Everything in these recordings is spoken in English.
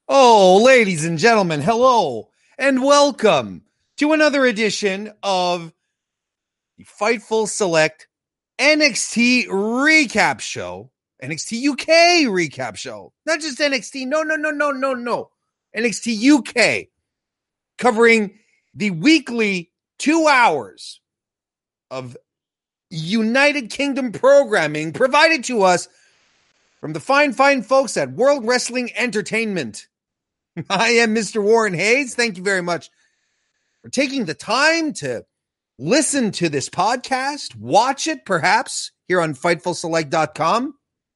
Oh, ladies and gentlemen, hello and welcome to another edition of the Fightful Select NXT recap show, NXT UK recap show, not just NXT. No. NXT UK, covering the weekly 2 hours of United Kingdom programming provided to us from the fine folks at World Wrestling Entertainment. I am Mr. Warren Hayes. Thank you very much for taking the time to listen to this podcast, watch it perhaps here on FightfulSelect.com.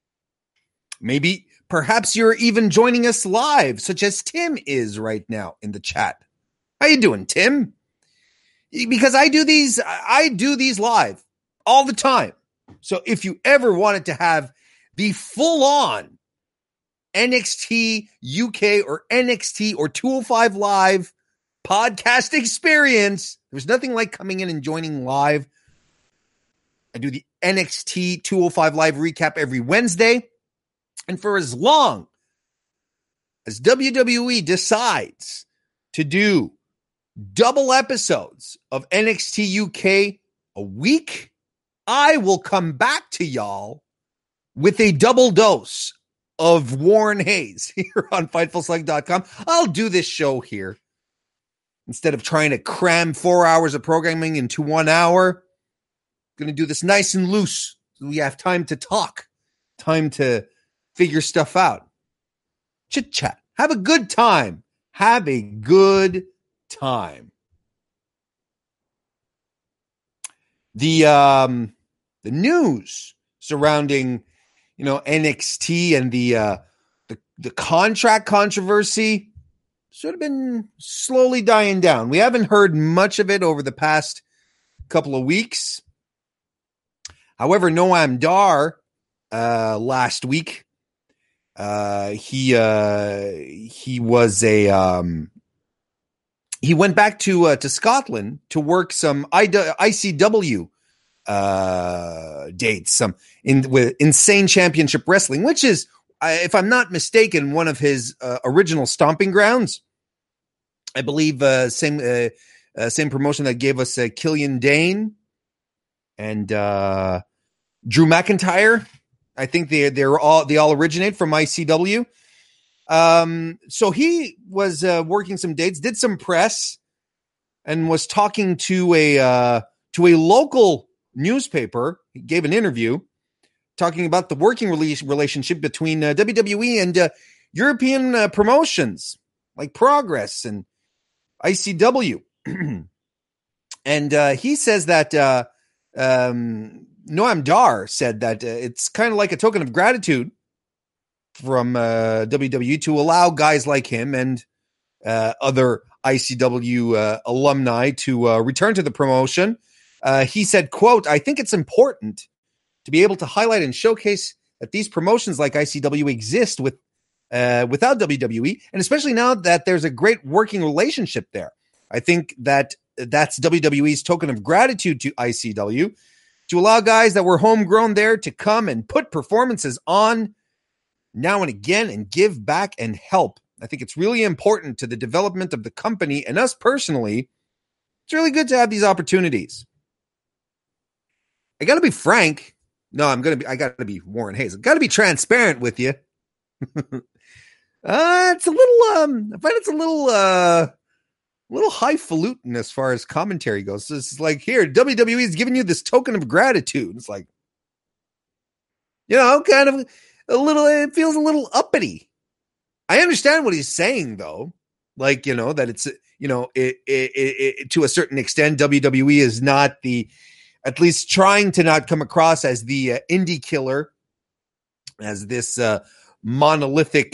Perhaps you're even joining us live, such as Tim is right now in the chat. How you doing, Tim? Because I do these live all the time. So if you ever wanted to have the full-on NXT UK or NXT or 205 Live podcast experience, there's nothing like coming in and joining live. I do the NXT 205 Live recap every Wednesday. And for as long as WWE decides to do double episodes of NXT UK a week, I will come back to y'all with a double dose of Warren Hayes here on FightfulSelect.com. I'll do this show here. Instead of trying to cram 4 hours of programming into 1 hour, I'm going to do this nice and loose so we have time to talk, time to figure stuff out. Chit-chat. Have a good time. Have a good time. The news surrounding NXT and the contract controversy sort of been slowly dying down. We haven't heard much of it over the past couple of weeks. However, Noam Dar last week, he went back to Scotland to work some ICW dates, some with Insane Championship Wrestling, which is, if I'm not mistaken, one of his original stomping grounds. I believe same promotion that gave us Killian Dane and Drew McIntyre. I think they all originate from ICW. So he was working some dates, did some press, and was talking to a local newspaper. He gave an interview talking about the working relationship between WWE and European promotions like Progress and ICW. And he says that Noam Dar said that it's kind of like a token of gratitude from WWE to allow guys like him and other ICW alumni to return to the promotion. He said, quote, "I think it's important to be able to highlight and showcase that these promotions like ICW exist without WWE, and especially now that there's a great working relationship there. I think that that's WWE's token of gratitude to ICW to allow guys that were homegrown there to come and put performances on now and again and give back and help. I think it's really important to the development of the company and us personally. It's really good to have these opportunities." I got to be frank. No, I got to be Warren Hayes. I got to be transparent with you. It's a little, I find it's a little highfalutin as far as commentary goes. It's like, here, WWE is giving you this token of gratitude. It's like, kind of it feels a little uppity. I understand what he's saying though. Like, that it's, it to a certain extent, WWE is not at least trying to not come across as the indie killer, as this monolithic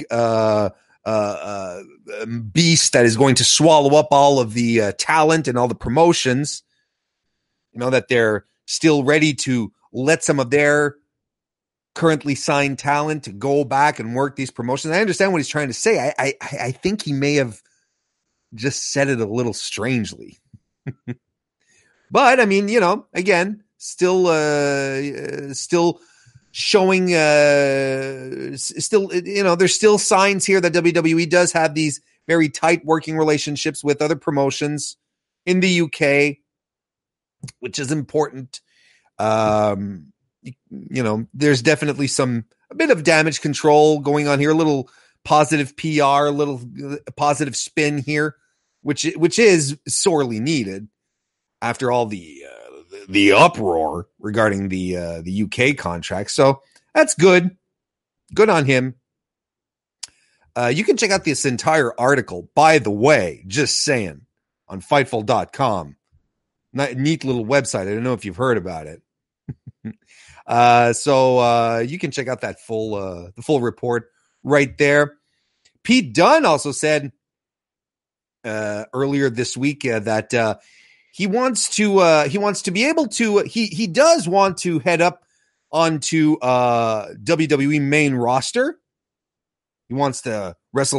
beast that is going to swallow up all of the talent and all the promotions. That they're still ready to let some of their currently signed talent to go back and work these promotions. I understand what he's trying to say. I think he may have just said it a little strangely. But I mean, again, still showing still, there's still signs here that WWE does have these very tight working relationships with other promotions in the UK, which is important. There's definitely a bit of damage control going on here, a little positive PR, a little positive spin here, which is sorely needed after all the uproar regarding the UK contract. So that's good. Good on him. You can check out this entire article, by the way, just saying, on Fightful.com. Neat little website. I don't know if you've heard about it. So you can check out that the full report right there. Pete Dunne also said earlier this week that he wants to be able to, he does want to head up onto WWE main roster. He wants to wrestle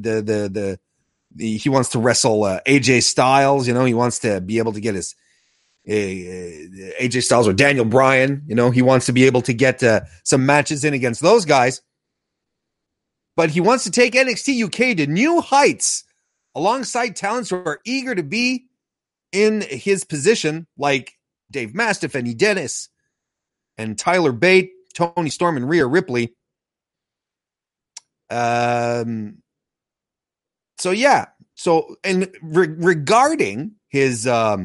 he wants to wrestle AJ Styles. He wants to be able to get his AJ Styles or Daniel Bryan. He wants to be able to get some matches in against those guys. But he wants to take NXT UK to new heights alongside talents who are eager to be in his position, like Dave Mastiff, Eddie Dennis, and Tyler Bate, Tony Storm, and Rhea Ripley. Regarding his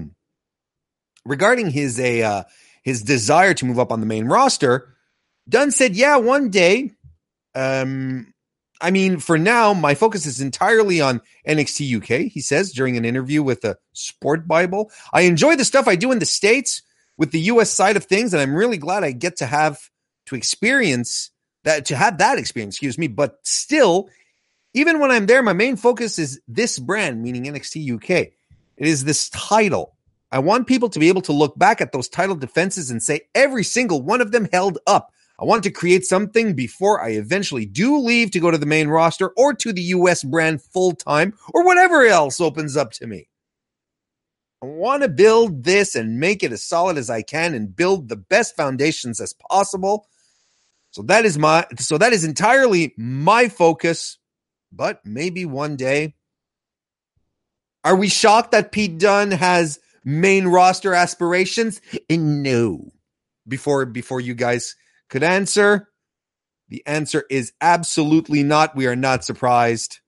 desire to move up on the main roster, Dunne said, yeah, one day. For now, my focus is entirely on NXT UK, he says during an interview with the Sport Bible. I enjoy the stuff I do in the States with the US side of things, and I'm really glad I get to have that experience, but still, even when I'm there, my main focus is this brand, meaning NXT UK. It is this title. I want people to be able to look back at those title defenses and say every single one of them held up. I want to create something before I eventually do leave to go to the main roster or to the US brand full-time or whatever else opens up to me. I want to build this and make it as solid as I can and build the best foundations as possible. So that is entirely my focus, but maybe one day. Are we shocked that Pete Dunne has main roster aspirations? No. Before you guys could answer, the answer is absolutely not. We are not surprised.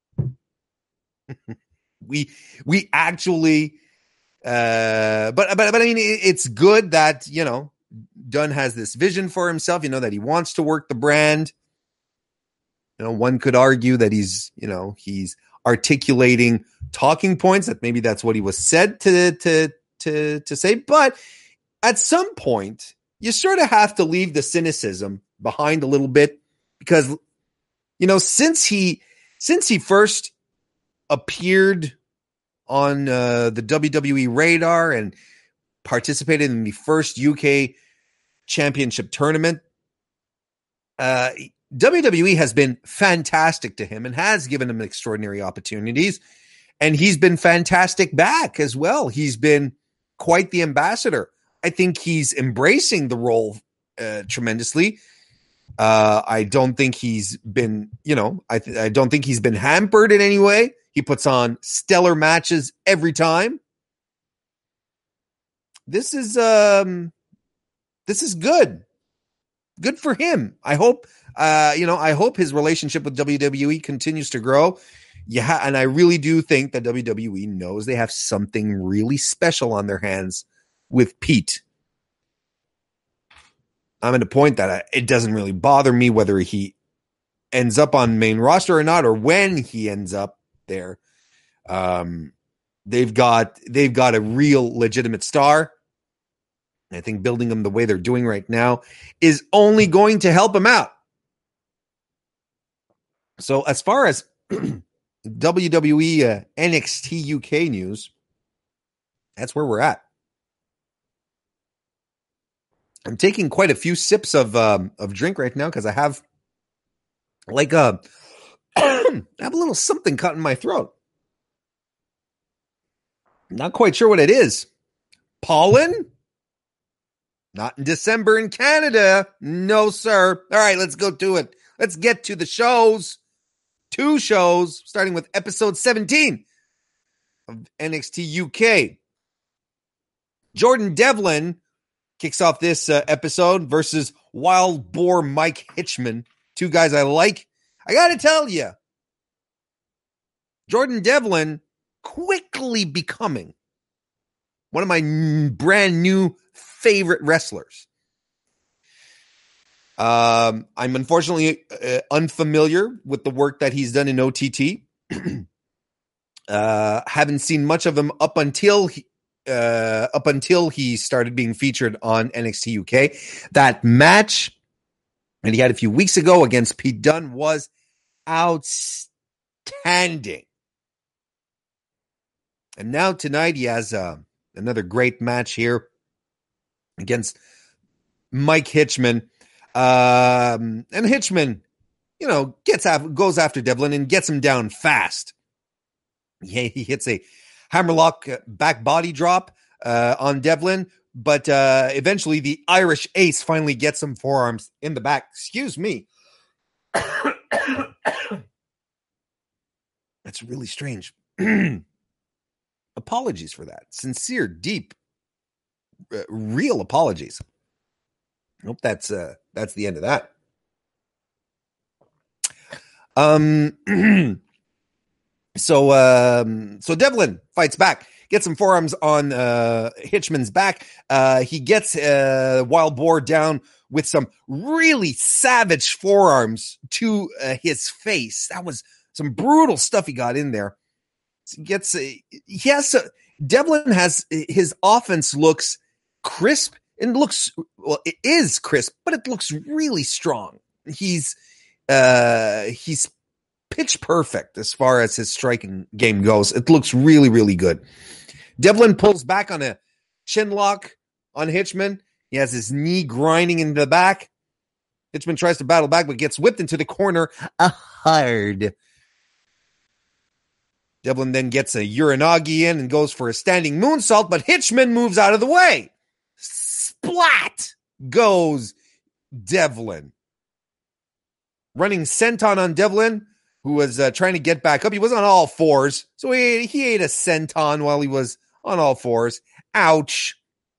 we actually, but I mean, it's good that, Dunne has this vision for himself, that he wants to work the brand. One could argue that he's articulating talking points, that maybe that's what he was said to say. But at some point, you sort of have to leave the cynicism behind a little bit, because, since he first appeared on the WWE radar and participated in the first UK championship tournament, WWE has been fantastic to him and has given him extraordinary opportunities. And he's been fantastic back as well. He's been quite the ambassador. I think he's embracing the role tremendously. I don't think he's been, I don't think he's been hampered in any way. He puts on stellar matches every time. This is good. Good for him. I hope, I hope his relationship with WWE continues to grow. Yeah, and I really do think that WWE knows they have something really special on their hands with Pete. I'm at a point that it doesn't really bother me whether he ends up on main roster or not, or when he ends up there. They've got a real legitimate star. I think building them the way they're doing right now is only going to help him out. So as far as WWE NXT UK news, that's where we're at. I'm taking quite a few sips of drink right now because I have I have a little something caught in my throat. Not quite sure what it is. Pollen? Not in December in Canada. No, sir. All right, let's go to it. Let's get to the shows. 2 shows, starting with episode 17 of NXT UK. Jordan Devlin kicks off this episode versus Wild Boar Mike Hitchman. 2 guys I like. I got to tell you, Jordan Devlin quickly becoming one of my brand new favorite wrestlers. I'm unfortunately unfamiliar with the work that he's done in OTT. Haven't seen much of him up until he started being featured on NXT UK. That match that he had a few weeks ago against Pete Dunne was outstanding. And now tonight he has another great match here against Mike Hitchman. And Hitchman, goes after Devlin and gets him down fast. He hits a hammerlock back body drop on Devlin, but eventually the Irish Ace finally gets some forearms in the back. Excuse me. That's really strange. Apologies for that. Sincere, deep, real apologies. I hope that's the end of that. So Devlin fights back, gets some forearms on Hitchman's back. He gets Wild Boar down with some really savage forearms to his face. That was some brutal stuff he got in there. Devlin has his offense looks crisp and it is crisp, but it looks really strong. He's pitch perfect as far as his striking game goes. It looks really, really good. Devlin pulls back on a chin lock on Hitchman. He has his knee grinding into the back. Hitchman tries to battle back, but gets whipped into the corner hard. Devlin then gets a Uranagi in and goes for a standing moonsault, but Hitchman moves out of the way. Splat goes Devlin. Running senton on Devlin, who was trying to get back up. He was on all fours, so he ate a senton while he was on all fours. Ouch.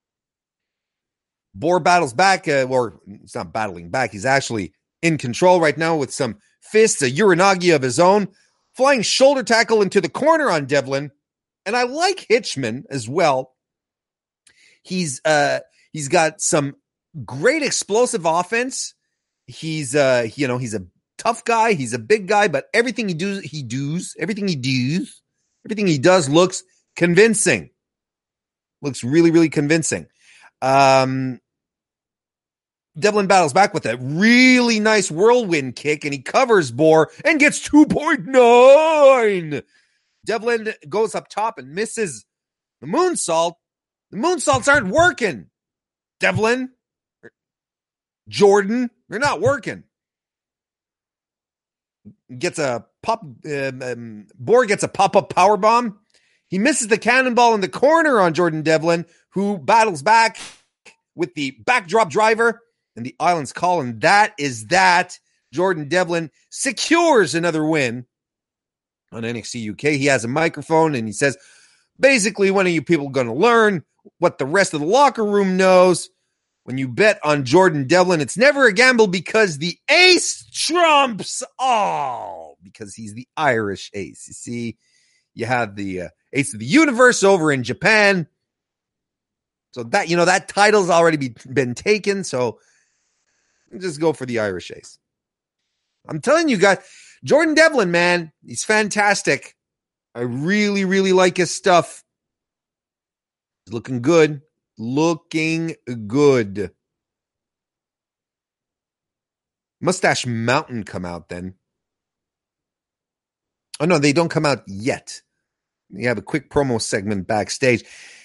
Boar battles back, or it's not battling back. He's actually in control right now with some fists, a Uranagi of his own. Flying shoulder tackle into the corner on Devlin. And I like Hitchman as well. He's got some great explosive offense. He's a tough guy. He's a big guy, but everything he does looks convincing. Looks really, really convincing. Devlin battles back with a really nice whirlwind kick, and he covers Boar and gets 2.9. Devlin goes up top and misses the moonsault. The moonsaults aren't working. Devlin, Jordan, they're not working. Gets a pop. Boar gets a pop-up powerbomb. He misses the cannonball in the corner on Jordan Devlin, who battles back with the backdrop driver and the Island's Call, and that is that. Jordan Devlin secures another win on NXT UK. He has a microphone, and he says, basically, when are you people going to learn what the rest of the locker room knows? When you bet on Jordan Devlin, it's never a gamble because the ace trumps all, because he's the Irish ace. You see, you have the ace of the universe over in Japan. So that title's already been taken. So just go for the Irish ace. I'm telling you guys, Jordan Devlin, man, he's fantastic. I really, really like his stuff. He's looking good. Looking good. Mustache Mountain come out then. Oh, no, they don't come out yet. You have a quick promo segment backstage.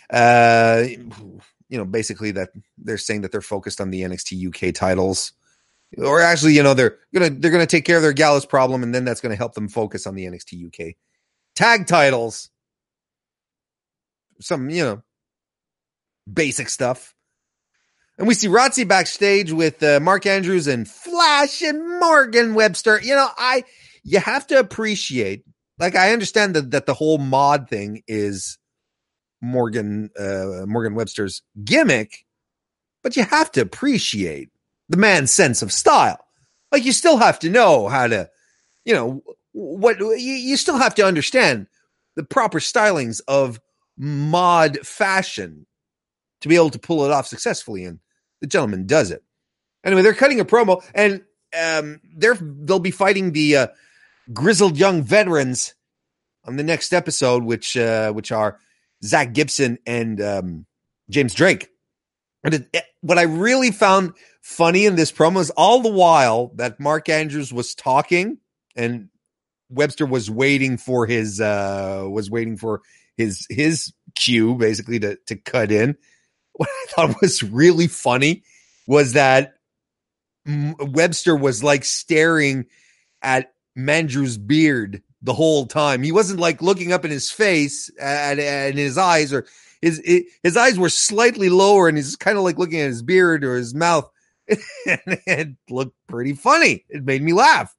Basically that they're saying that they're focused on the NXT UK titles. Or actually, they're gonna take care of their Gallus problem, and then that's gonna help them focus on the NXT UK tag titles. Some, basic stuff. And we see Rotzi backstage with Mark Andrews and Flash and Morgan Webster. You have to appreciate, like, I understand that the whole mod thing is Morgan Webster's gimmick, but you have to appreciate the man's sense of style. Like, you still have to know how to, you still have to understand the proper stylings of mod fashion to be able to pull it off successfully. And the gentleman does it. Anyway, they're cutting a promo, and they'll be fighting the grizzled young veterans on the next episode, which are Zach Gibson and James Drake. And what I really found funny in this promo is all the while that Mark Andrews was talking and Webster was waiting for his cue, basically, to cut in. What I thought was really funny was that Webster was like staring at Mandrew's beard the whole time. He wasn't like looking up in his face and his eyes, or his eyes were slightly lower, and he's kind of like looking at his beard or his mouth. It looked pretty funny. It made me laugh.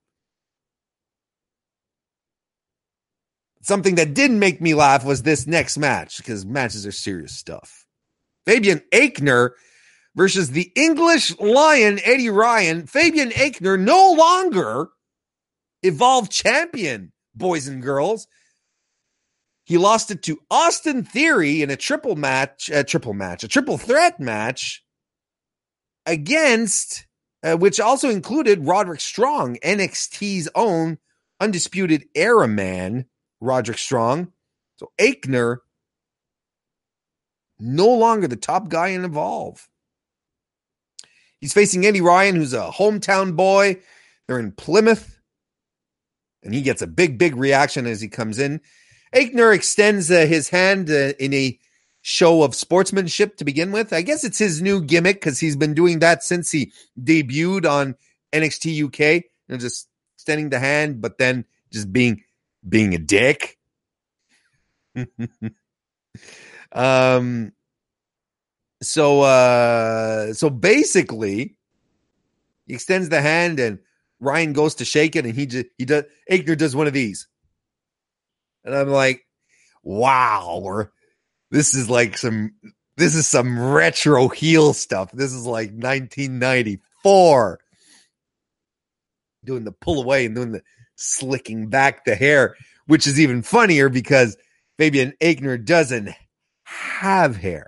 Something that didn't make me laugh was this next match, because matches are serious stuff. Fabian Aichner versus the English Lion, Eddie Ryan. Fabian Aichner no longer Evolve champion, boys and girls. He lost it to Austin Theory in a triple threat match against, which also included Roderick Strong, NXT's own undisputed era man, Roderick Strong. So Aichner no longer the top guy in Evolve. He's facing Eddie Ryan, who's a hometown boy. They're in Plymouth, and he gets a big reaction as he comes in. Aichner extends his hand in a show of sportsmanship to begin with. I guess it's his new gimmick, because he's been doing that since he debuted on NXT UK. Just extending the hand, but then just being a dick. So basically, he extends the hand, and Ryan goes to shake it, and Aichner does one of these. And I'm like, wow, this is some retro heel stuff. This is like 1994. Doing the pull away and doing the slicking back the hair, which is even funnier because Fabian Aichner doesn't have hair.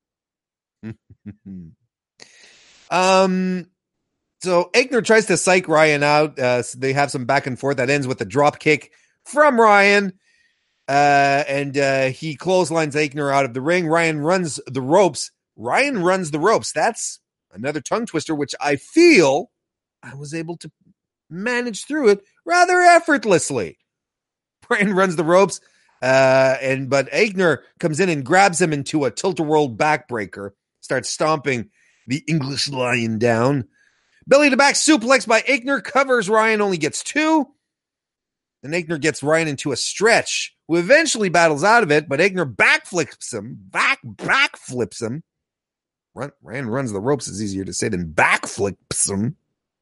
So Aichner tries to psych Ryan out. So they have some back and forth that ends with a drop kick from Ryan. And he clotheslines Aichner out of the ring. Ryan runs the ropes. That's another tongue twister, which I feel I was able to manage through it rather effortlessly. Ryan runs the ropes. But Aichner comes in and grabs him into a tilt-a-whirl backbreaker. Starts stomping the English Lion down. Belly to back suplex by Aichner. Covers Ryan, only gets 2. Then Aichner gets Ryan into a stretch, who eventually battles out of it, but Aichner backflips him. Ryan runs the ropes is easier to say than backflips him.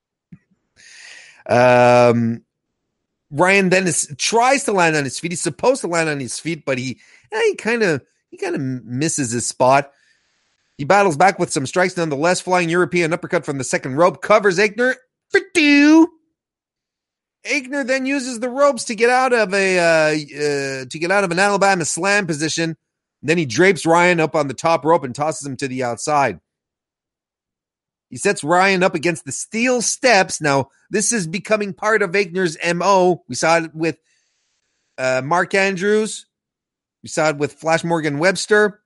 Ryan then tries to land on his feet. He's supposed to land on his feet, but he kind of misses his spot. He battles back with some strikes nonetheless. Flying European uppercut from the second rope covers Aichner for 2. Aichner then uses the ropes to get out of an Alabama slam position. Then he drapes Ryan up on the top rope and tosses him to the outside. He sets Ryan up against the steel steps. Now, this is becoming part of Aichner's MO. We saw it with Mark Andrews. We saw it with Flash Morgan Webster.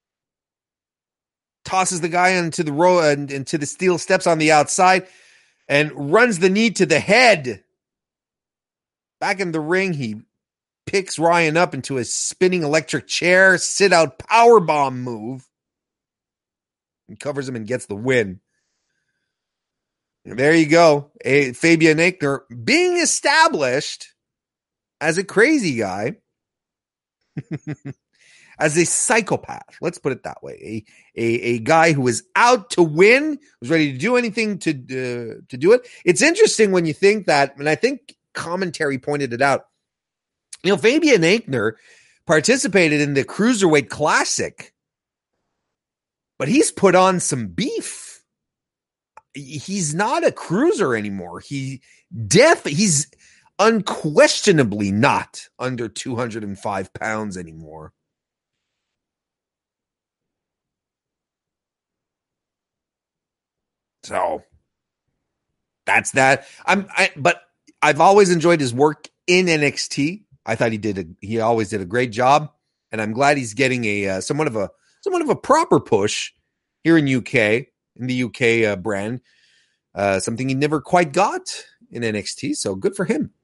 Tosses the guy into the steel steps on the outside and runs the knee to the head. Back in the ring, he picks Ryan up into a spinning electric chair, sit-out powerbomb move, and covers him and gets the win. And there you go. Fabian Aichner being established as a crazy guy. as a psychopath. Let's put it that way. A guy who is out to win, who's ready to do anything to do it. It's interesting when you think that, and I think commentary pointed it out. Fabian Aichner participated in the Cruiserweight Classic, but he's put on some beef. He's not a cruiser anymore. He's unquestionably not under 205 pounds anymore. So that's that. But I've always enjoyed his work in NXT. I thought he always did a great job, and I'm glad he's getting a somewhat of a proper push here in the UK brand. Something he never quite got in NXT, so good for him.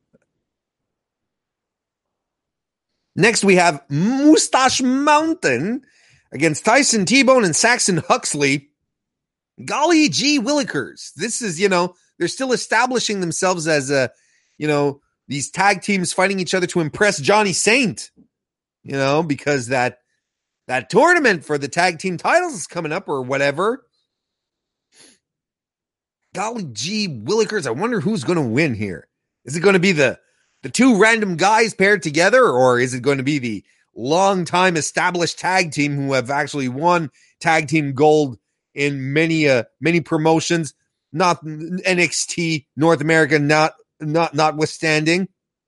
Next, we have Mustache Mountain against Tyson T-Bone and Saxon Huxley. Golly gee willikers. This is, they're still establishing themselves as these tag teams fighting each other to impress Johnny Saint, because that tournament for the tag team titles is coming up or whatever. Golly gee willikers. I wonder who's going to win here. Is it going to be the two random guys paired together, or is it going to be the long-time established tag team who have actually won tag team gold in many promotions, not NXT North America, notwithstanding?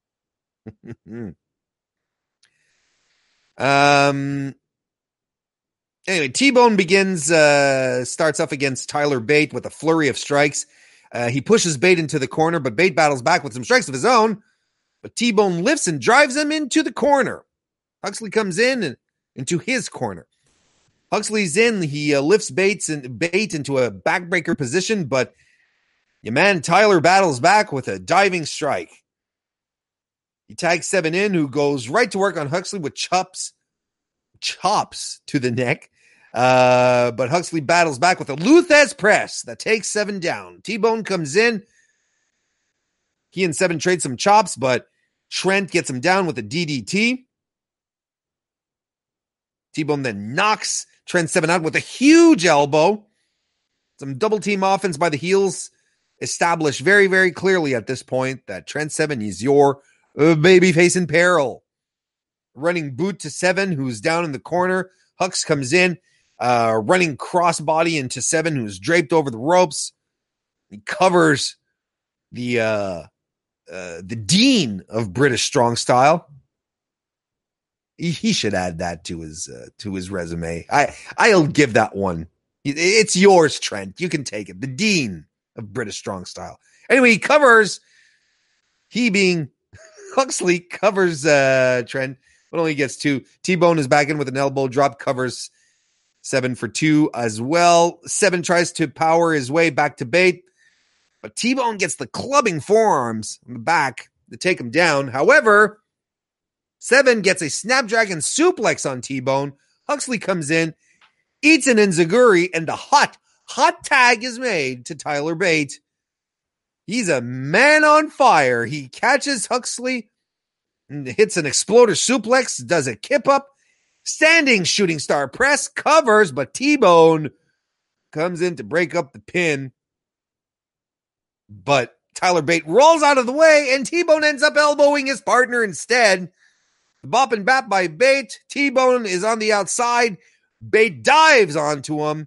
Anyway, T-Bone starts off against Tyler Bate with a flurry of strikes. He pushes Bate into the corner, but Bate battles back with some strikes of his own. But T-Bone lifts and drives him into the corner. Huxley comes in and into his corner. Huxley's in. He lifts Bate into a backbreaker position, but your man Tyler battles back with a diving strike. He tags Seven in, who goes right to work on Huxley with chops to the neck. But Huxley battles back with a Lou Thesz press that takes Seven down. T-Bone comes in. He and Seven trade some chops, but Trent gets him down with a DDT. T-Bone then knocks Trent Seven out with a huge elbow. Some double team offense by the heels established very, very clearly at this point that Trent Seven is your babyface in peril. Running boot to Seven, who's down in the corner. Hux comes in, running crossbody into Seven, who's draped over the ropes. He covers the dean of British Strong Style. He should add that to his resume. I'll give that one. It's yours, Trent. You can take it. The dean of British Strong Style. Anyway, he being Huxley covers Trent, but only gets two. T-Bone is back in with an elbow drop, covers Seven for two as well. Seven tries to power his way back to Bate, but T-Bone gets the clubbing forearms on the back to take him down. However, Seven gets a Snapdragon suplex on T-Bone. Huxley comes in, eats an enziguri, and the hot tag is made to Tyler Bate. He's a man on fire. He catches Huxley and hits an exploder suplex, does a kip up, standing shooting star press, covers, but T-Bone comes in to break up the pin. But Tyler Bate rolls out of the way, and T-Bone ends up elbowing his partner instead. Bop and bap by Bate. T-Bone is on the outside. Bate dives onto him.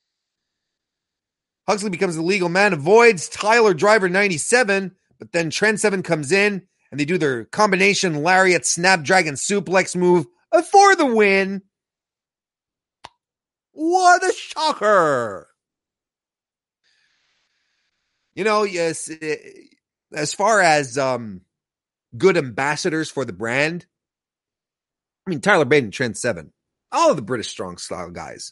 Huxley becomes the legal man, avoids Tyler Driver 97, but then Trent Seven comes in, and they do their combination lariat Snapdragon suplex move for the win. What a shocker. Yes, as far as good ambassadors for the brand, I mean, Tyler Bate and Trent Seven, all of the British Strong Style guys.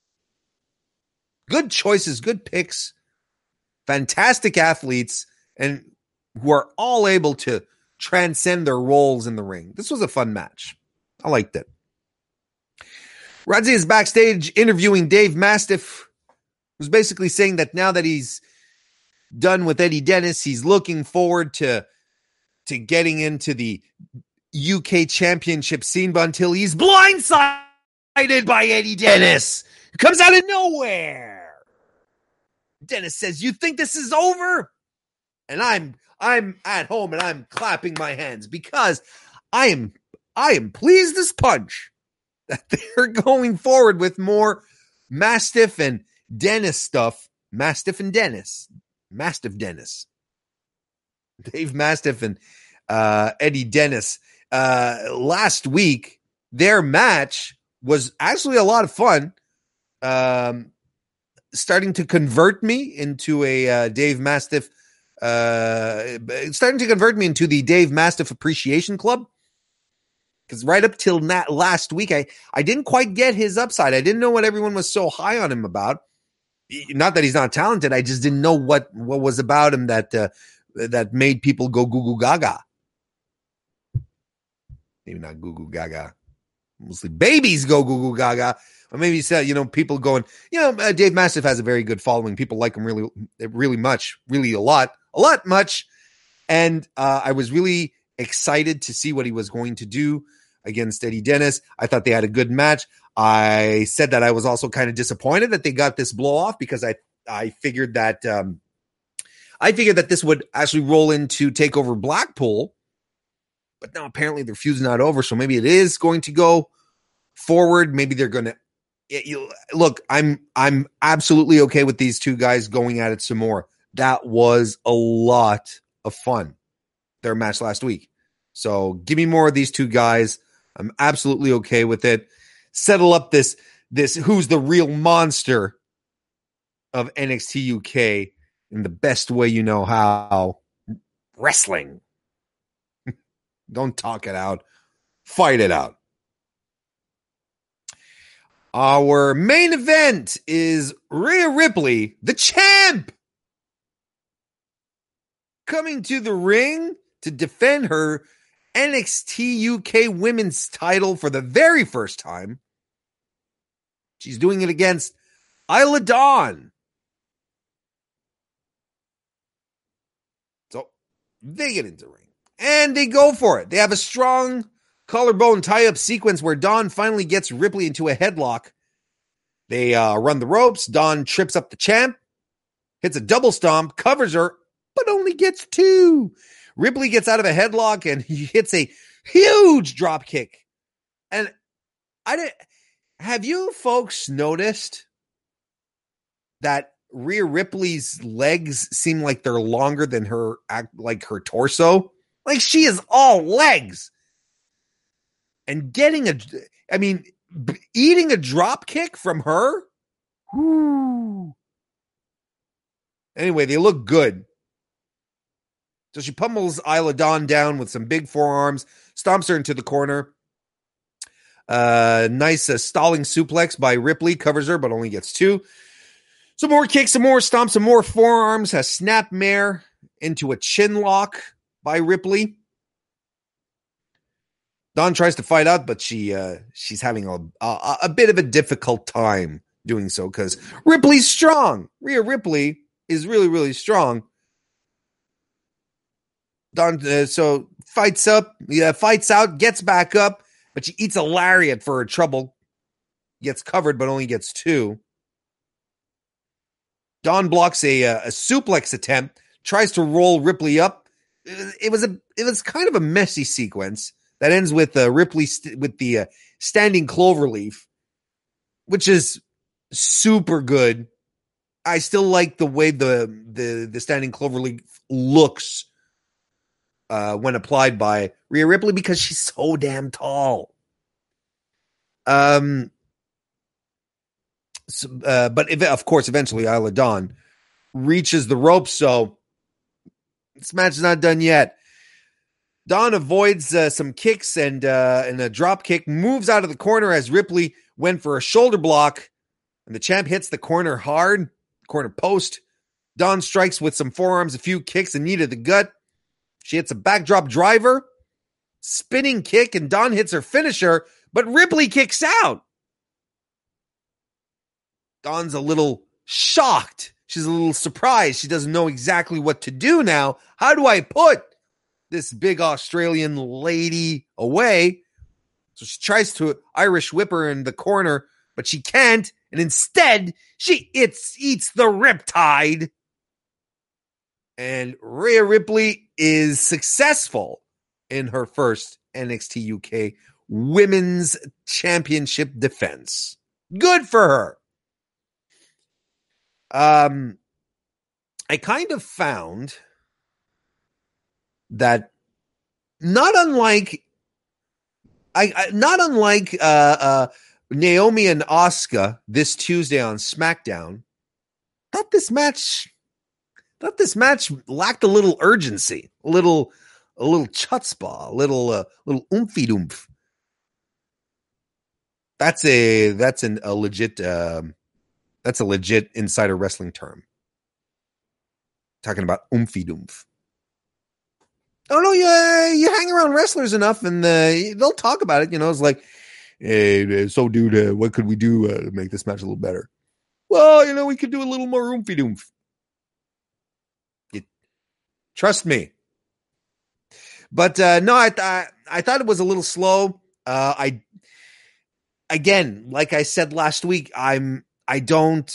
Good choices, good picks, fantastic athletes, and who are all able to transcend their roles in the ring. This was a fun match. I liked it. Rodzi is backstage interviewing Dave Mastiff, who's basically saying that now that he's done with Eddie Dennis, he's looking forward to getting into the UK championship scene, but until he's blindsided by Eddie Dennis. It comes out of nowhere. Dennis says, "You think this is over?" And I'm at home and I'm clapping my hands because I am pleased as punch that they're going forward with more Mastiff and Dennis stuff. Mastiff Dennis. Dave Mastiff and Eddie Dennis. Last week, their match was actually a lot of fun. Starting to convert me into a Dave Mastiff. Starting to convert me into the Dave Mastiff Appreciation Club. Because right up till last week, I didn't quite get his upside. I didn't know what everyone was so high on him about. Not that he's not talented. I just didn't know what was about him that made people go goo goo gaga. Maybe not goo goo gaga. Mostly babies go goo goo gaga. Or maybe people going, Dave Mastiff has a very good following. People like him really, really much, really a lot much. And I was really excited to see what he was going to do against Eddie Dennis. I thought they had a good match. I said that I was also kind of disappointed that they got this blow off because I figured that this would actually roll into TakeOver Blackpool, but now apparently their feud's not over. So maybe it is going to go forward. Maybe they're going to look. I'm absolutely okay with these two guys going at it some more. That was a lot of fun. Their match last week. So give me more of these two guys. I'm absolutely okay with it. Settle up this who's the real monster of NXT UK in the best way you know how. Wrestling. Don't talk it out. Fight it out. Our main event is Rhea Ripley, the champ, coming to the ring to defend her NXT UK women's title for the very first time. She's doing it against Isla Dawn. So they get into the ring and they go for it. They have a strong collarbone tie-up sequence where Dawn finally gets Ripley into a headlock. They run the ropes. Dawn trips up the champ, hits a double stomp, covers her, but only gets 2. Ripley gets out of a headlock and he hits a huge drop kick. And have you folks noticed that Rhea Ripley's legs seem like they're longer than her torso? Like she is all legs. And eating a drop kick from her? Whoo. Anyway, they look good. So she pummels Isla Dawn down with some big forearms, stomps her into the corner. Nice stalling suplex by Ripley, covers her, but only gets 2. Some more kicks, some more stomps, some more forearms. A snapmare into a chin lock by Ripley. Dawn tries to fight out, but she's having a bit of a difficult time doing so because Ripley's strong. Rhea Ripley is really, really strong. Dawn so fights out, gets back up, but she eats a lariat for her trouble. Gets covered, but only gets 2. Dawn blocks a suplex attempt, tries to roll Ripley up. It was kind of a messy sequence that ends with Ripley with the standing cloverleaf, which is super good. I still like the way the standing cloverleaf looks when applied by Rhea Ripley because she's so damn tall. But of course, eventually Isla Dawn reaches the ropes, so this match is not done yet. Dawn avoids some kicks and a drop kick, moves out of the corner as Ripley went for a shoulder block, and the champ hits the corner hard, corner post. Dawn strikes with some forearms, a few kicks, and knee to the gut. She hits a backdrop driver, spinning kick, and Dawn hits her finisher, but Ripley kicks out. Dawn's a little shocked. She's a little surprised. She doesn't know exactly what to do now. How do I put this big Australian lady away? So she tries to Irish whip her in the corner, but she can't. And instead, she eats the riptide. And Rhea Ripley is successful in her first NXT UK Women's Championship defense. Good for her. I kind of found that not unlike Naomi and Asuka this Tuesday on SmackDown, thought this match lacked a little urgency, a little chutzpah, a little oomphy doomph. That's a legit insider wrestling term. Talking about oomphy doomph. Oh no, you hang around wrestlers enough, and they'll talk about it. It's like, hey, so dude, what could we do to make this match a little better? Well, we could do a little more oomphy doomph. Trust me. But no, I thought it was a little slow. Again, like I said last week, I don't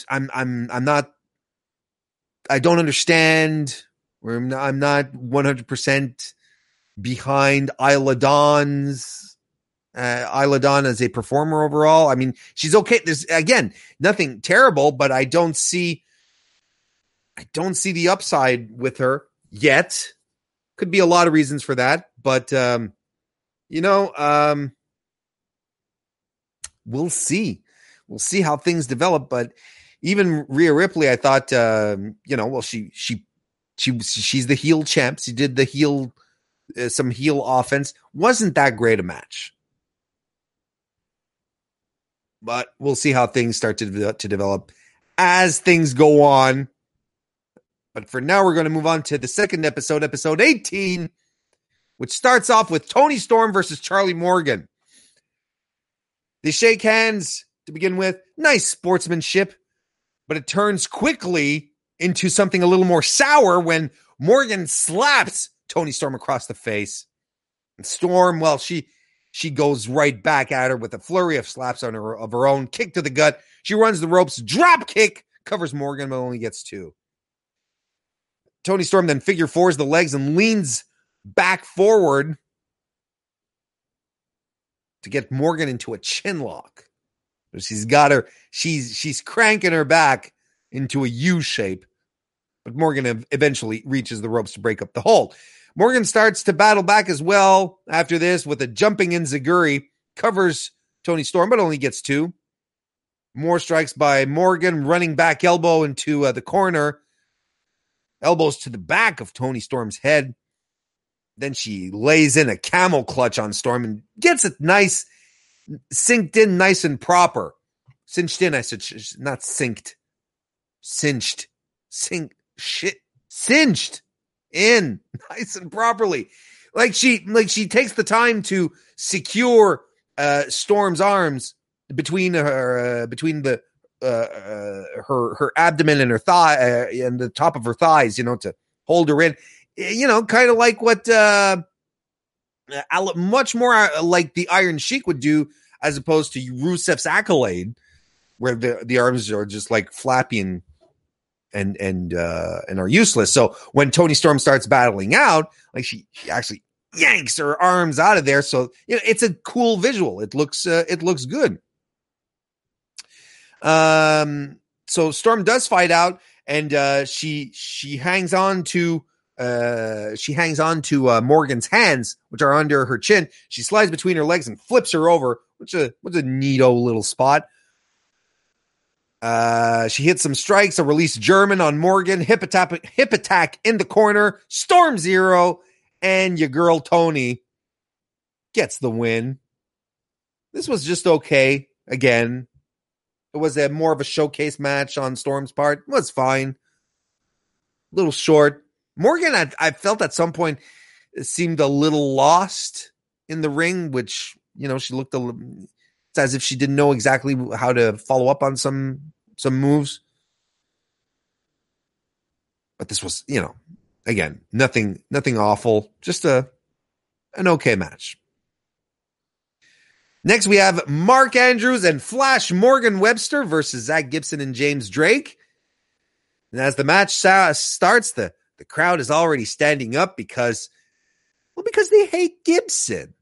understand. I'm not 100% behind Isla Dawn as a performer overall. I mean, she's okay. There's, again, nothing terrible, but I don't see the upside with her yet. Could be a lot of reasons for that, but we'll see. We'll see how things develop. But even Rhea Ripley, I thought, she's the heel champ. She did the some heel offense. Wasn't that great a match. But we'll see how things start to develop as things go on. But for now, we're going to move on to the second episode, episode 18, which starts off with Toni Storm versus Charlie Morgan. They shake hands to begin with. Nice sportsmanship, but it turns quickly into something a little more sour when Morgan slaps Toni Storm across the face. And Storm, well, she goes right back at her with a flurry of slaps of her own. Kick to the gut. She runs the ropes. Drop kick. Covers Morgan, but only gets 2. Toni Storm then figure fours the legs and leans back forward to get Morgan into a chin lock. She's got her. She's cranking her back into a U shape, but Morgan eventually reaches the ropes to break up the hold. Morgan starts to battle back as well after this with a jumping enziguri, covers Toni Storm, but only gets 2. More strikes by Morgan, running back elbow into the corner. Elbows to the back of Toni Storm's head. Then she lays in a camel clutch on Storm and gets it nice, synced in nice and proper. Cinched in, I said, not synced. Cinched. Cinched in nice and properly. Like she takes the time to secure Storm's arms between her her abdomen and her thigh and the top of her thighs, to hold her in, kind of like what much more like the Iron Sheik would do, as opposed to Rusev's Accolade, where the arms are just like flappy and are useless. So when Toni Storm starts battling out, like she actually yanks her arms out of there. So it's a cool visual. It looks good. So Storm does fight out, and she hangs on to Morgan's hands, which are under her chin. She slides between her legs and flips her over, which was a neato little spot. She hits some strikes, a release German on Morgan, hip attack in the corner, Storm 0, and your girl Toni gets the win. This was just okay. Again, it was more of a showcase match on Storm's part. It was fine. A little short. Morgan, I felt at some point, seemed a little lost in the ring, which, she looked it's as if she didn't know exactly how to follow up on some moves. But this was, again, nothing awful. Just an okay match. Next, we have Mark Andrews and Flash Morgan Webster versus Zach Gibson and James Drake. And as the match starts, the crowd is already standing up because they hate Gibson.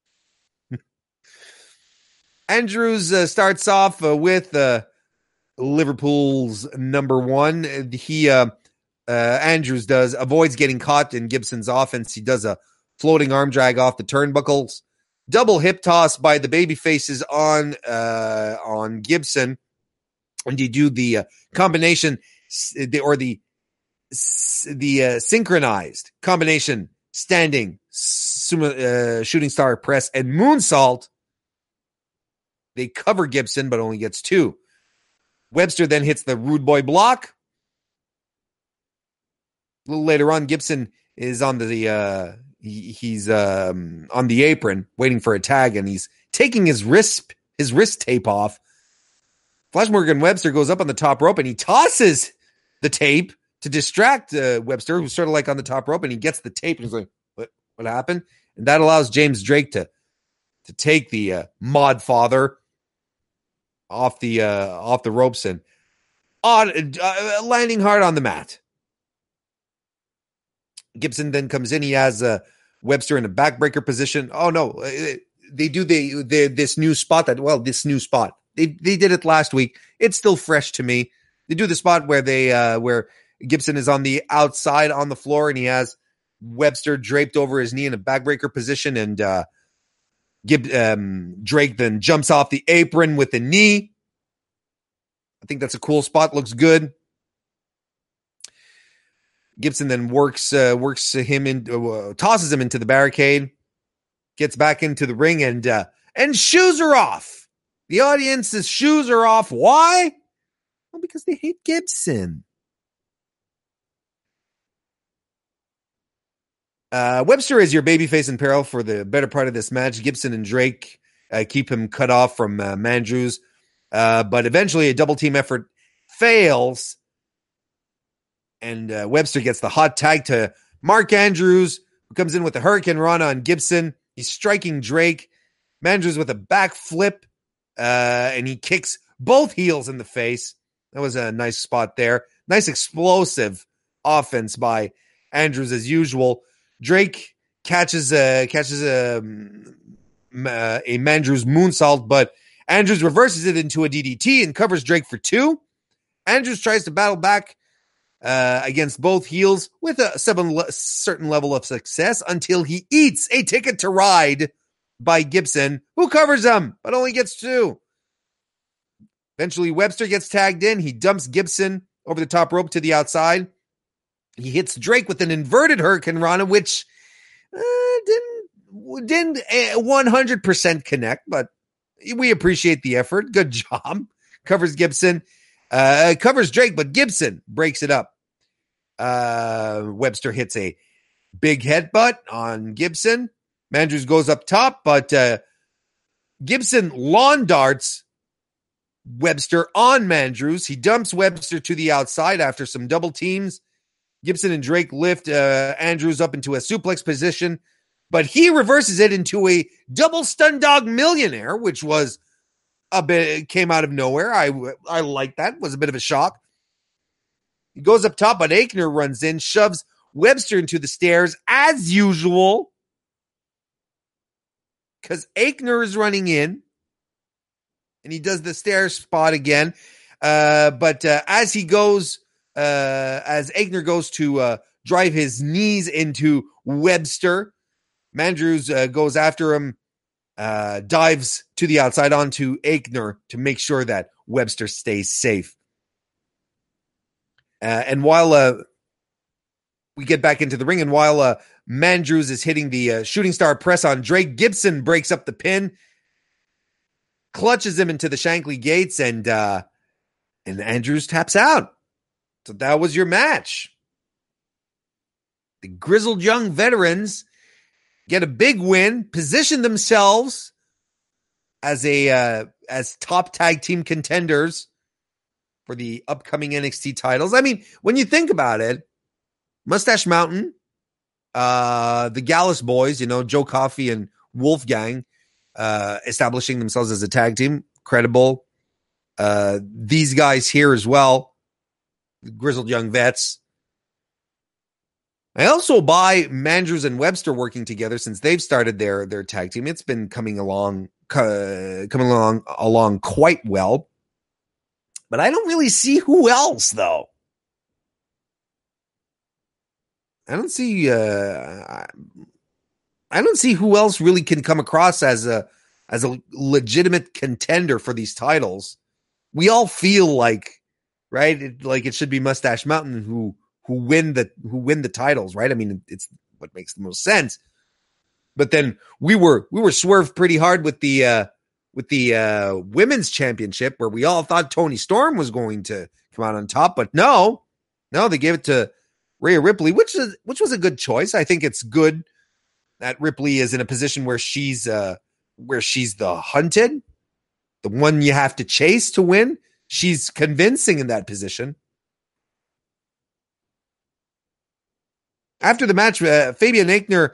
Andrews starts off with Liverpool's number one. Andrews avoids getting caught in Gibson's offense. He does a floating arm drag off the turnbuckles. Double hip toss by the baby faces on Gibson. And you do the combination the synchronized combination standing shooting star press and moonsault. They cover Gibson, but only gets 2. Webster then hits the rude boy block. A little later on, Gibson is on the he's on the apron waiting for a tag, and he's taking his wrist tape off. Flash Morgan Webster goes up on the top rope and he tosses the tape to distract Webster, who's sort of like on the top rope, and he gets the tape and he's like, what happened? And that allows James Drake to take the Mod Father off the ropes and landing hard on the mat. Gibson then comes in. He has Webster in a backbreaker position. Oh no, they do this new spot They did it last week. It's still fresh to me. They do the spot where where Gibson is on the outside on the floor and he has Webster draped over his knee in a backbreaker position, and Drake then jumps off the apron with the knee. I think that's a cool spot. Looks good. Gibson then works him in, tosses him into the barricade, gets back into the ring, and shoes are off. The audience's shoes are off. Why? Well, because they hate Gibson. Webster is your babyface in peril for the better part of this match. Gibson and Drake keep him cut off from Mandrews, but eventually a double team effort fails, and Webster gets the hot tag to Mark Andrews, who comes in with a Hurricane Rana on Gibson. He's striking Drake. Mandrews with a back flip, and he kicks both heels in the face. That was a nice spot there. Nice explosive offense by Andrews as usual. Drake catches a Mandrews moonsault, but Andrews reverses it into a DDT and covers Drake for 2. Andrews tries to battle back against both heels with a certain level of success until he eats a Ticket to Ride by Gibson, who covers him, but only gets 2. Eventually, Webster gets tagged in. He dumps Gibson over the top rope to the outside. He hits Drake with an inverted Hurricane Rana, which didn't 100% connect, but we appreciate the effort. Good job. Covers Gibson. Covers Drake, but Gibson breaks it up. Webster hits a big headbutt on Gibson. Mandrews goes up top, but Gibson lawn darts Webster on Mandrews. He dumps Webster to the outside after some double teams. Gibson and Drake lift Andrews up into a suplex position, but he reverses it into a double stun dog millionaire, which was came out of nowhere. I like that. Was a bit of a shock. He goes up top, but Aichner runs in, shoves Webster into the stairs as usual, because Aichner is running in, and he does the stair spot again. But as Aichner goes to drive his knees into Webster, Mandrews goes after him, dives to the outside onto Aichner to make sure that Webster stays safe. And while we get back into the ring, and while Mandrews is hitting the shooting star press on Drake, Gibson breaks up the pin, clutches him into the Shankly gates, and Andrews taps out. So that was your match. The grizzled young veterans get a big win, position themselves as top tag team contenders for the upcoming NXT titles. I mean, when you think about it, Mustache Mountain, the Gallus boys, Joe Coffey and Wolfgang, establishing themselves as a tag team, credible. These guys here as well, the grizzled young vets. I also buy Mandrews and Webster working together since they've started their tag team. It's been coming along quite well. But I don't really see who else, though. I don't see who else really can come across as a legitimate contender for these titles. We all feel like, right? It should be Mustache Mountain who win the titles, right? I mean, it's what makes the most sense. But then we were swerved pretty hard with the women's championship, where we all thought Toni Storm was going to come out on top, but no, they gave it to Rhea Ripley, which was a good choice. I think it's good that Ripley is in a position where she's the hunted, the one you have to chase to win. She's convincing in that position. After the match, Fabian Aichner,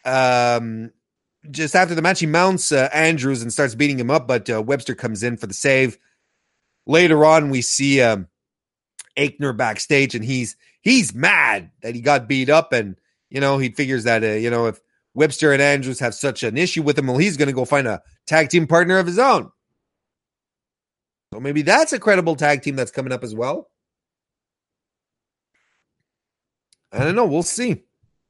just after the match, he mounts Andrews and starts beating him up, but Webster comes in for the save. Later on, we see Aichner backstage, and he's mad that he got beat up, and he figures that if Webster and Andrews have such an issue with him, well, he's going to go find a tag team partner of his own. So maybe that's a credible tag team that's coming up as well. I don't know. We'll see.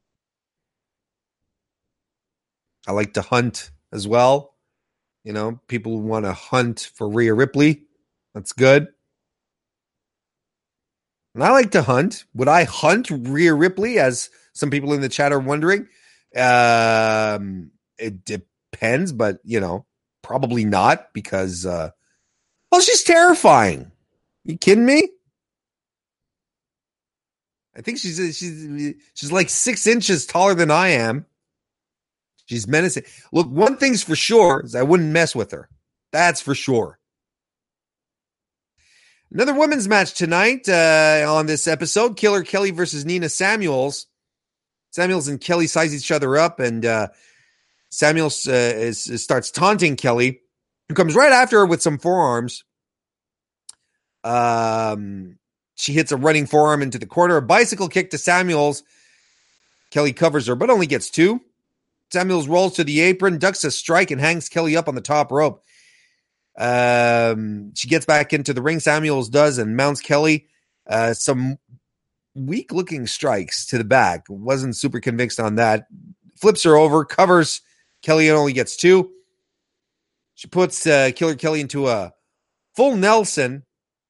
I like to hunt as well. People want to hunt for Rhea Ripley. That's good. And I like to hunt. Would I hunt Rhea Ripley, as some people in the chat are wondering? It depends, but, probably not, because, she's terrifying. You kidding me? I think she's like 6 inches taller than I am. She's menacing. Look, one thing's for sure is I wouldn't mess with her. That's for sure. Another women's match tonight on this episode. Killer Kelly versus Nina Samuels. Samuels and Kelly size each other up, and Samuels starts taunting Kelly, who comes right after her with some forearms. She hits a running forearm into the corner. A bicycle kick to Samuels. Kelly covers her, but only gets 2. Samuels rolls to the apron, ducks a strike, and hangs Kelly up on the top rope. She gets back into the ring. Samuels does, and mounts Kelly. Some weak-looking strikes to the back. Wasn't super convinced on that. Flips her over, covers Kelly, and only gets 2. She puts Killer Kelly into a full Nelson.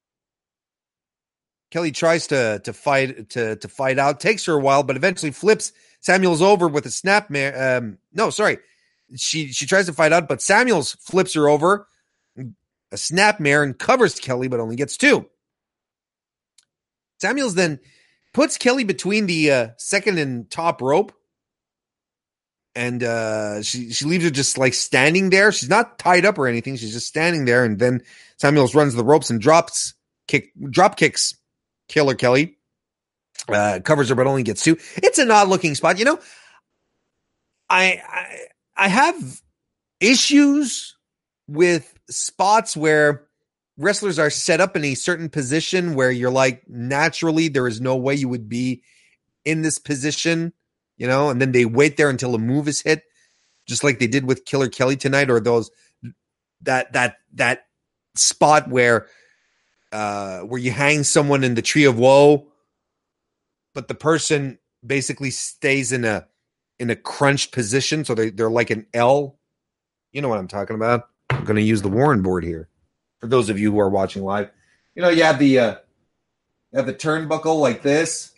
Kelly tries to fight out, takes her a while, but eventually flips Samuels over with a snapmare. She tries to fight out, but Samuels flips her over, a snapmare, and covers Kelly, but only gets 2. Samuels then puts Kelly between the second and top rope, and she leaves her just like standing there. She's not tied up or anything. She's just standing there, and then Samuels runs the ropes and drop kicks Killer Kelly. Covers her, but only gets 2. It's an odd looking spot. I have issues with spots where wrestlers are set up in a certain position where you're like, naturally, there is no way you would be in this position, and then they wait there until a move is hit, just like they did with Killer Kelly tonight, or that spot where you hang someone in the Tree of Woe, but the person basically stays in a crunched position, so they're like an L. You know what I'm talking about. I'm going to use the Warren board here for those of you who are watching live. You have the turnbuckle like this,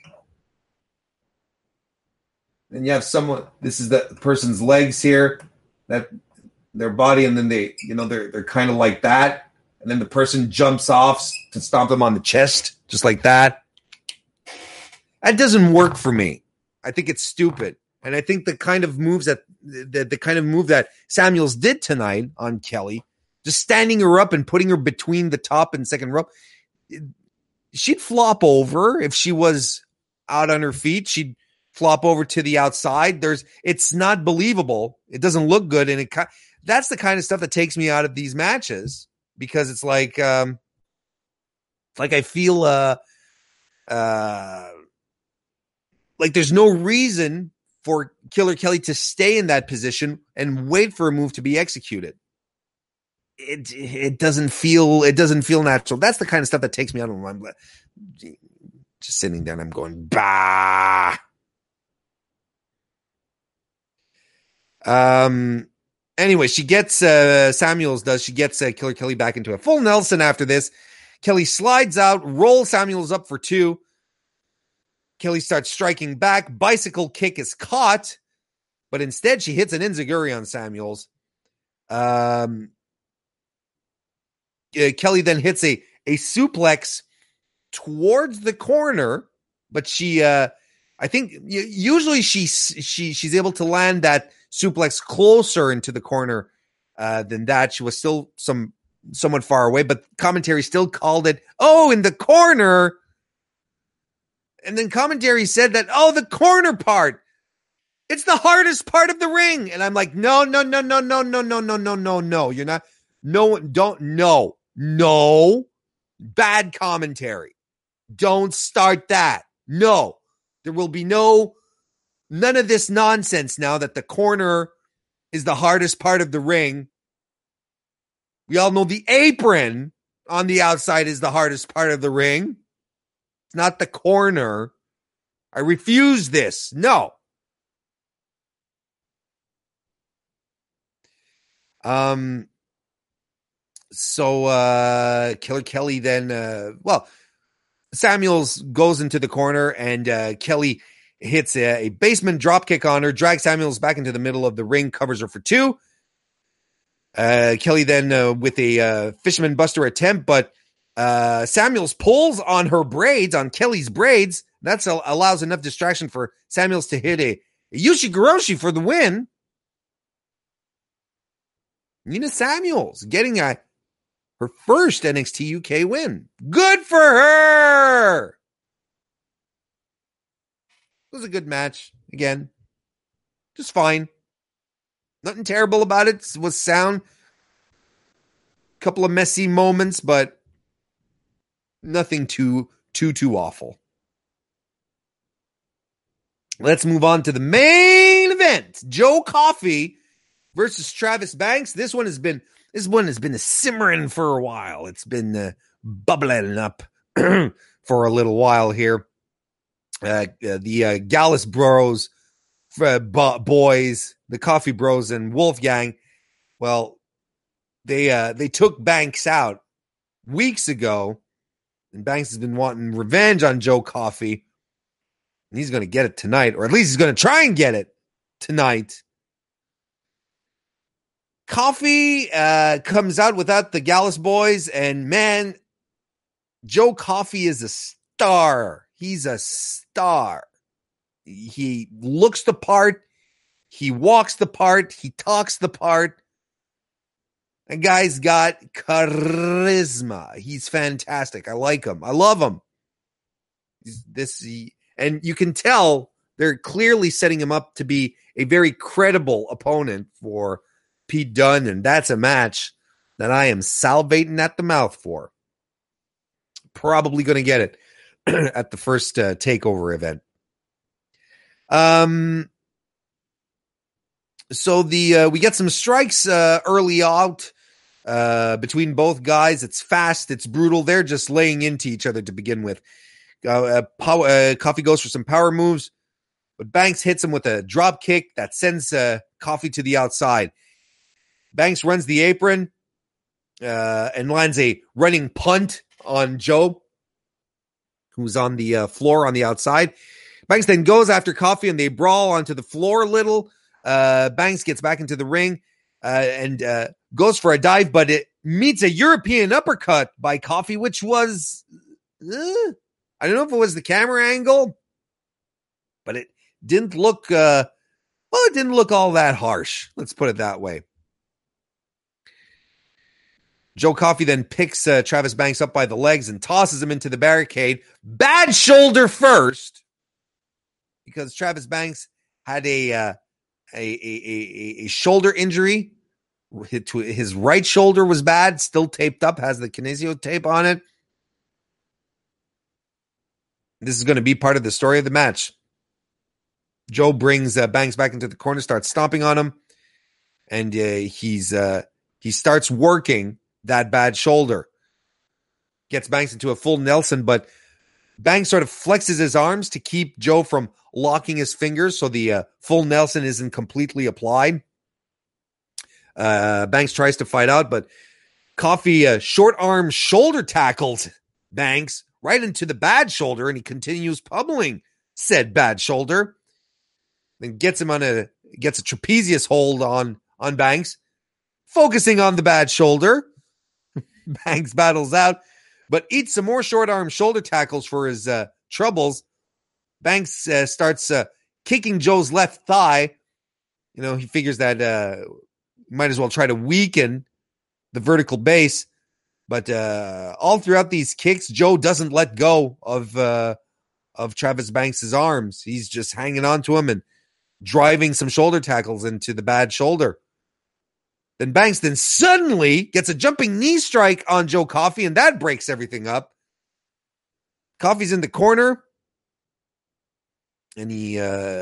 and you have someone. This is the person's legs here, that their body, and then they're kind of like that, and then the person jumps off to stomp them on the chest, just like that. That doesn't work for me. I think it's stupid. And I think the kind of moves that the kind of move that Samuels did tonight on Kelly, just standing her up and putting her between the top and second rope, she'd flop over if she was out on her feet. She'd flop over to the outside. It's not believable. It doesn't look good. And that's the kind of stuff that takes me out of these matches, because it's like I feel like there's no reason for Killer Kelly to stay in that position and wait for a move to be executed. It doesn't feel natural. That's the kind of stuff that takes me out of my mind. Just sitting there and I'm going, bah. Anyway, she gets she gets Killer Kelly back into a full Nelson after this. Kelly slides out, rolls Samuels up for 2. Kelly starts striking back. Bicycle kick is caught, but instead she hits an enziguri on Samuels. Kelly then hits a suplex towards the corner, but she, I think usually she's able to land that suplex closer into the corner than that. She was still somewhat far away, but commentary still called it, in the corner. And then commentary said that, the corner part, it's the hardest part of the ring. And I'm like, no. You're not. No. Bad commentary. Don't start that. No. There will be none of this nonsense now that the corner is the hardest part of the ring. We all know the apron on the outside is the hardest part of the ring. It's not the corner. I refuse this. No. So Killer Kelly then, Samuels goes into the corner and Kelly hits a basement dropkick on her, drags Samuels back into the middle of the ring, covers her for 2. Kelly then with a Fisherman Buster attempt, but Samuels pulls on her braids, on Kelly's braids. That allows enough distraction for Samuels to hit a Yushigoroshi for the win. Nina Samuels getting her first NXT UK win. Good for her. It was a good match. Again, just fine. Nothing terrible about it. It was sound. Couple of messy moments, but nothing too awful. Let's move on to the main event. Joe Coffey versus Travis Banks. This one has been simmering for a while. It's been bubbling up for a little while here. The Gallus Bros boys, the Coffee Bros and Wolfgang, well, they took Banks out weeks ago, and Banks has been wanting revenge on Joe Coffey, and he's going to get it tonight, or at least he's going to try and get it tonight. Coffey comes out without the Gallus boys, and man, Joe Coffey is a star. He's a star. He looks the part. He walks the part. He talks the part. That guy's got charisma. He's fantastic. I like him. I love him. And you can tell they're clearly setting him up to be a very credible opponent for Pete Dunne, and that's a match that I am salivating at the mouth for. Probably going to get it at the first takeover event. So we get some strikes early out between both guys. It's fast, it's brutal. They're just laying into each other to begin with. Coffey goes for some power moves, but Banks hits him with a drop kick that sends Coffey to the outside. Banks runs the apron and lands a running punt on Joe, who's on the floor on the outside. Banks then goes after Coffey and they brawl onto the floor a little. Banks gets back into the ring and goes for a dive, but it meets a European uppercut by Coffey, which was, I don't know if it was the camera angle, but it didn't look, it didn't look all that harsh. Let's put it that way. Joe Coffey then picks Travis Banks up by the legs and tosses him into the barricade. Bad shoulder first. because Travis Banks had a shoulder injury. His right shoulder was bad, still taped up, has the kinesio tape on it. This is going to be part of the story of the match. Joe brings Banks back into the corner, starts stomping on him, and he starts working that bad shoulder. Gets Banks into a full Nelson, but Banks sort of flexes his arms to keep Joe from locking his fingers, so the full Nelson isn't completely applied. Banks tries to fight out, but Coffey short arm shoulder tackles Banks right into the bad shoulder, and he continues pummeling said bad shoulder. Then gets him a trapezius hold on Banks, focusing on the bad shoulder. Banks battles out, but eats some more short arm shoulder tackles for his troubles. Banks starts kicking Joe's left thigh. He figures that might as well try to weaken the vertical base. But all throughout these kicks, Joe doesn't let go of Travis Banks' arms. He's just hanging on to him and driving some shoulder tackles into the bad shoulder. Then Banks suddenly gets a jumping knee strike on Joe Coffey, and that breaks everything up. Coffey's in the corner, and he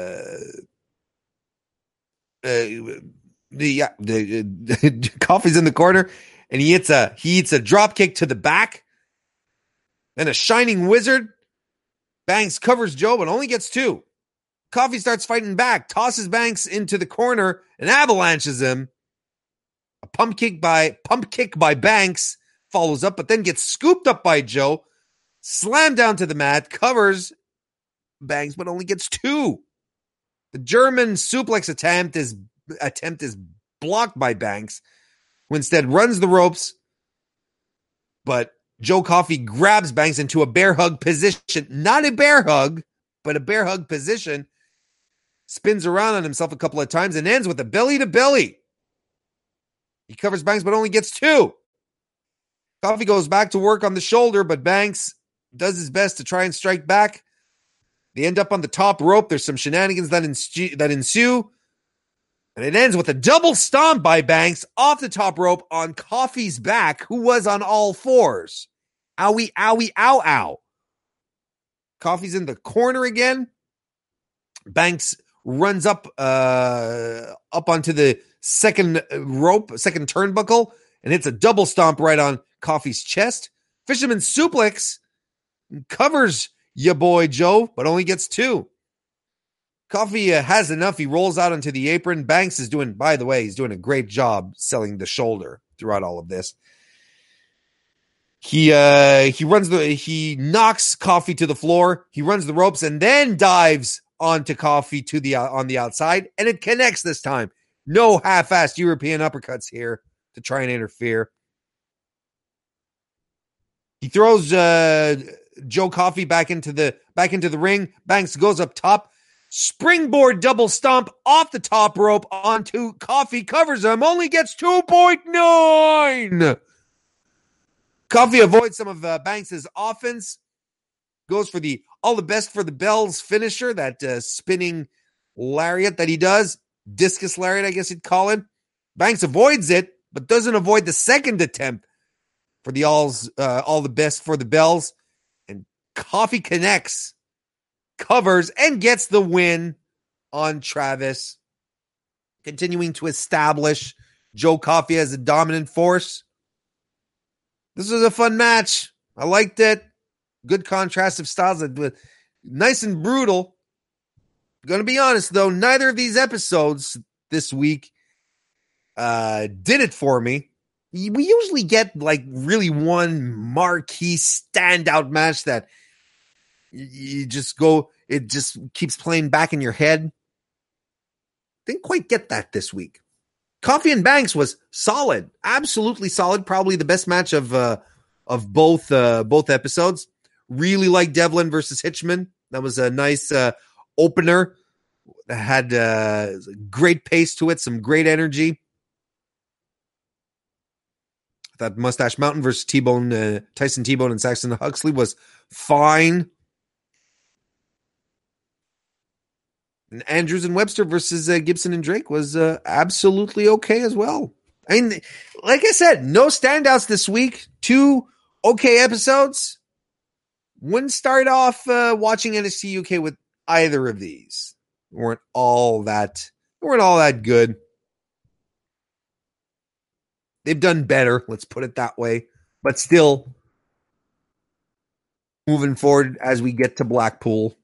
Coffey's in the corner, and he hits a drop kick to the back. Then a shining wizard. Banks covers Joe, but only gets 2. Coffey starts fighting back, tosses Banks into the corner, and avalanches him. A pump kick by Banks follows up, but then gets scooped up by Joe, slammed down to the mat, covers Banks, but only gets 2. The German suplex attempt is blocked by Banks, who instead runs the ropes, but Joe Coffey grabs Banks into a bear hug position. Not a bear hug, but a bear hug position. Spins around on himself a couple of times and ends with a belly to belly. He covers Banks, but only gets 2. Coffey goes back to work on the shoulder, but Banks does his best to try and strike back. They end up on the top rope. There's some shenanigans that ensue. And it ends with a double stomp by Banks off the top rope on Coffey's back, who was on all fours. Owie, owie, ow, ow. Coffey's in the corner again. Banks runs up onto the second rope, second turnbuckle, and hits a double stomp right on Coffey's chest. Fisherman suplex covers ya boy Joe, but only gets 2. Coffey has enough. He rolls out onto the apron. Banks is doing, by the way, he's doing a great job selling the shoulder throughout all of this. He knocks Coffey to the floor. He runs the ropes and then dives onto Coffey on the outside, and it connects this time. No half-assed European uppercuts here to try and interfere. He throws Joe Coffey back into the ring. Banks goes up top. Springboard double stomp off the top rope onto Coffey, covers him, only gets 2.9. Coffey avoids some of Banks' offense, goes for the all the best for the bells finisher, that spinning lariat that he does, discus lariat, I guess you'd call it. Banks avoids it, but doesn't avoid the second attempt for the all the best for the bells, and Coffey connects, covers, and gets the win on Travis, continuing to establish Joe Coffey as a dominant force. This was a fun match. I liked it. Good contrast of styles. Nice and brutal. Going to be honest, though, neither of these episodes this week did it for me. We usually get like really one marquee standout match that you just go, it just keeps playing back in your head. Didn't quite get that this week. Coffey and Banks was solid, absolutely solid. Probably the best match of both episodes. Really like Devlin versus Hitchman. That was a nice opener. Had great pace to it, some great energy. I thought Mustache Mountain versus Tyson T-Bone and Saxon Huxley was fine. And Andrews and Webster versus Gibson and Drake was absolutely okay as well. I mean, like I said, no standouts this week. 2 okay episodes. Wouldn't start off watching NXT UK with either of these. Weren't all that good. They've done better, let's put it that way. But still, moving forward as we get to Blackpool.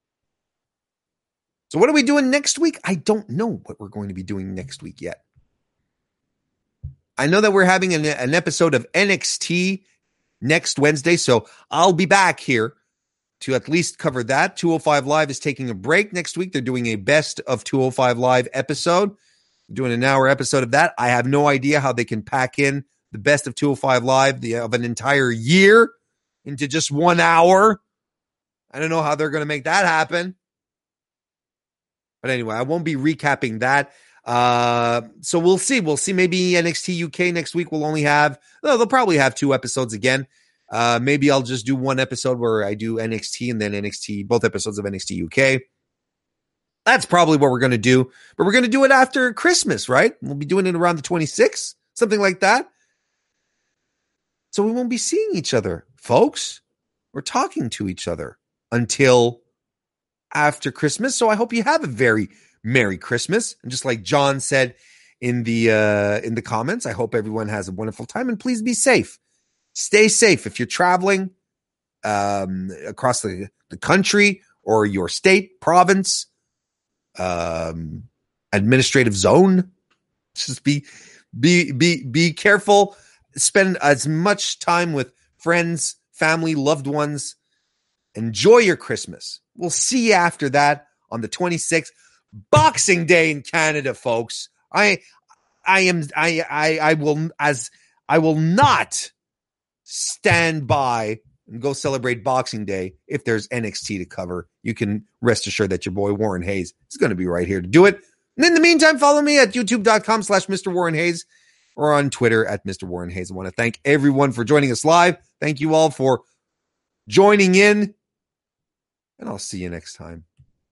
So what are we doing next week? I don't know what we're going to be doing next week yet. I know that we're having an episode of NXT next Wednesday, so I'll be back here to at least cover that. 205 Live is taking a break next week. They're doing a best of 205 Live episode. They're doing an hour episode of that. I have no idea how they can pack in the best of 205 Live of an entire year into just 1 hour. I don't know how they're going to make that happen. But anyway, I won't be recapping that. So we'll see. We'll see. Maybe NXT UK next week will only have, they'll probably have 2 episodes again. Maybe I'll just do 1 episode where I do NXT and then NXT, both episodes of NXT UK. That's probably what we're going to do. But we're going to do it after Christmas, right? We'll be doing it around the 26th, something like that. So we won't be seeing each other, folks. We're talking to each other until after Christmas. So I hope you have a very Merry Christmas. And just like John said in the comments, I hope everyone has a wonderful time and please be safe. Stay safe if you're traveling across the country or your state, province, administrative zone. Just be careful. Spend as much time with friends, family, loved ones. Enjoy your Christmas. We'll see you after that on the 26th. Boxing Day in Canada, folks. I will not stand by and go celebrate Boxing Day if there's NXT to cover. You can rest assured that your boy Warren Hayes is going to be right here to do it. And in the meantime, follow me at youtube.com/Mr. Warren Hayes or on Twitter at Mr. Warren Hayes. I want to thank everyone for joining us live. Thank you all for joining in, and I'll see you next time.